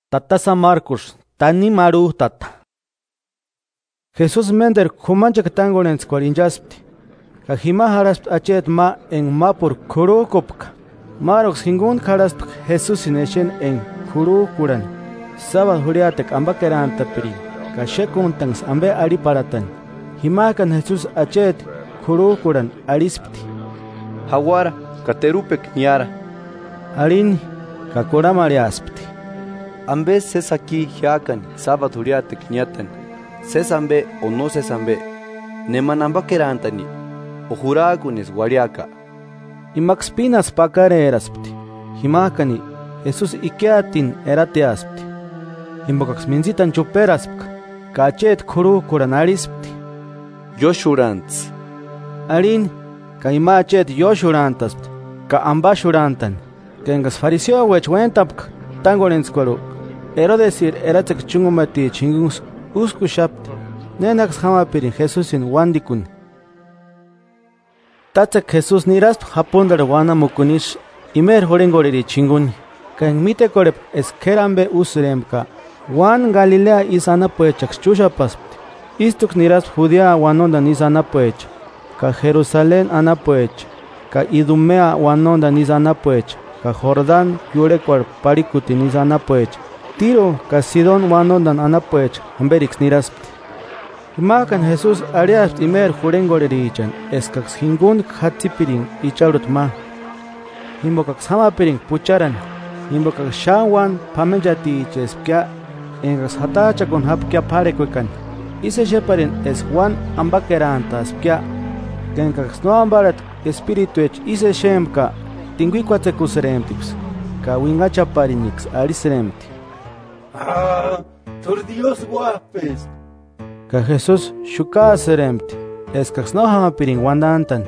Tatasa Marcos, tani maru tata. Jesús mender kumanchak tangonen squarinjaspti. Kajima haraspt achet ma en ma por kuru kopka. Marox hingun haraspt Jesús ineshen en kuru kuran. Sabad huriatek ambakeran tapiri. Kashekun tangs ambe ari paratan. Himakan Jesús achet kuru kuran arispti. Hawara, katerupek niara. Arin, kakura mariaspti. Ambe sesaki hiakan, sabad huriatek niatan. Sesambe o no sesambe. Nemanambakerantani. O juragunes guariaca. Imaxpinas pakare eraspti. Himakani, Jesús ikeatin erateaspti. Imbokax minzitan chuperaspka. Kachet kuru kuranarispti. Yoshurants. Arin, ka imachet yoshurantaspti. Ka ambashurantan. Kengas fariseo wechwentapka. Tangorenskwaru. Ero decir, eratek chungumati chingungs uskushapti. Nenax hamapirin Jesusin wandikun. Tatzak Jesús nirasp hapundar wana mukunish imer horengoriri chinguni. Kan mite korep eskerambe usremka. Wan Galilea isana poechak chushapaspt. Istuk nirasp Judea wanonda isana poech. Ka Jerusalén ana poech. Ka Idumea wanonda isana poech. Ka Jordán yurekwar parikutin isana poech. Tiro ka Sidón wanondan ana poech. Amberix nirasp. Imakan Jesús arias imer jurengorerichan, escax hingun hatzipirin icharut ma. Imbocax hamapirin pucharan, imbocax shawan pamenjati chespia, engas hatacha con hapkia parecuecan. Ise sheparin es Juan ambakerantas pia, kencax no ambarat espirituech ise shemka, tinguiquatecusremtips, ka wingacha parinix arisremti. Por Dios guapes. Ka Jesús shuka seremti, escax no hamapirin wandantan.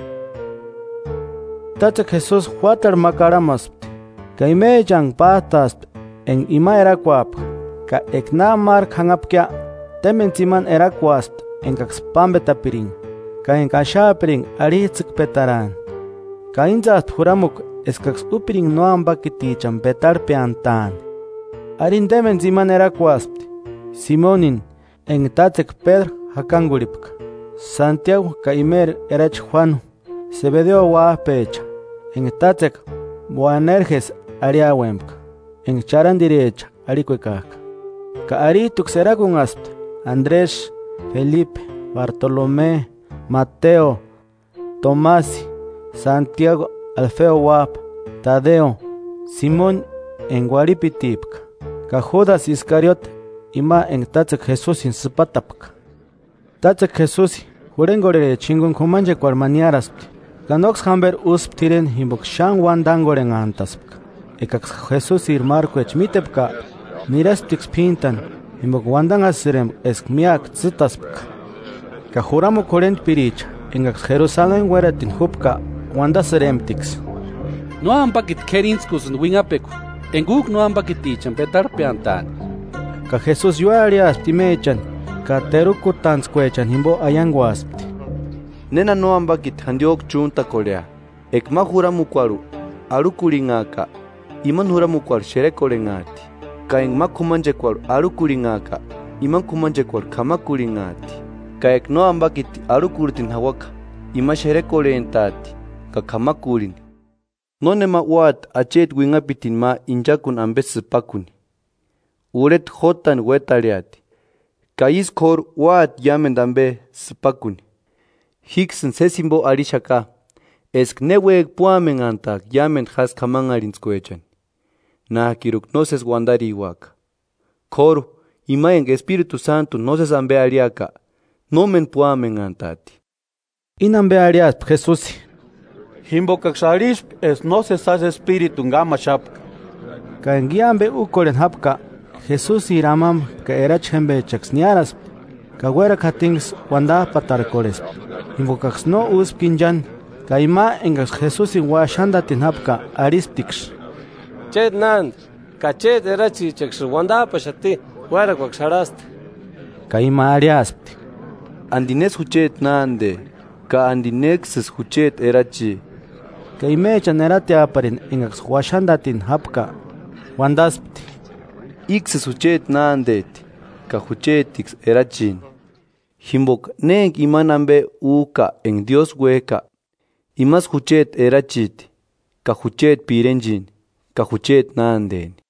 Tatzak Jesús huatar makaramaspt, ka imejang pataspt, en ima eraquap, ka ekna mark hangapkia, temenziman eraquaspt, en kax pambetapirin, ka en kashapirin aritzk petaran. Ka inzast huramuk, escax upirin no ambakitichan petar peantan. Arin temenziman eraquaspt, Simonin, en Tatzek Pedro Hakanguripka. Santiago Caimer erach Juan. Zebedeo Wapecha. En Tatzek Boanerges Ariawemka. En Charandirecha Aricuecaca. Ka Arituk Seragun Aspt. Andrés, Felipe, Bartolomé, Mateo, Tomasi, Santiago Alfeo Wap, Tadeo, Simón en Guaripitipka. Ka Judas Iscariote. Ima en Tatzak Jesús in Spatapka. Tatzak Jesús, Jurengore chingun kumanje cuarmaniaraspti. Ganox hamber usptiren himbok shan wandangoren antaspka. Ekax Jesús ir Marco echmitepka. Nirastix pintan, himbok wandan asirem eskmiak tsitaspka. Kajuramo korent pirich, engax Jerusalén weratin hupka, wandaseremtix. No ambakit kerinskus en wingapeku. Enguk no ambakitichan petar peantan. Ka Jesús yuariaspti mechan, ka terukutanzcuechan himbo ayanguaspti. Nena no ambakit handiok chunta korea. Ekma juramukuaru, arukuringaka. Iman juramukuar sherekorengati. Ka engma kumanjekuaru arukuringaka. Iman kumanjekuar kamakuringati. Ka ek no ambakit arukuritin hawaka. Ima sherekorentati. Ka kamakurin. No nema uat achet wingapitin ma injakun ambesipakuni. Uret jotan wetariati. Kais kor wat yamen dambe spakuni. Hiksen sesimbo arishaka. Esk neweg puamen antak yamen has kamangarinskoechan. Na kiruk noses wandari waka. Kor imayen Espíritu Santo noses ambe ariaka. Nomen puamen antati. Inambe arias Jesús. Himbokaxarish es noses as Espíritu ngama shapka. Ka engiambe ukoren hapka. Jesús iramam ka erachembe chaxniaras ka wera katings wanda patarkores invocax no uskinjan ka ima engas Jesús in shanda tinapka aristix chet nan ka chet erachi chax wanda pashati wera kwaxarast ka ima ariaspti andines huchet nande ka andinexes huchet erachi ka imechan erate aparin engas shanda tinapka wandaspti ixis huchet nandet, ka huchetix erachin. Himbok neng imanambe uka en Dios hueca. Imas huchet erachit, ka huchet pirenjin, ka huchet nanden.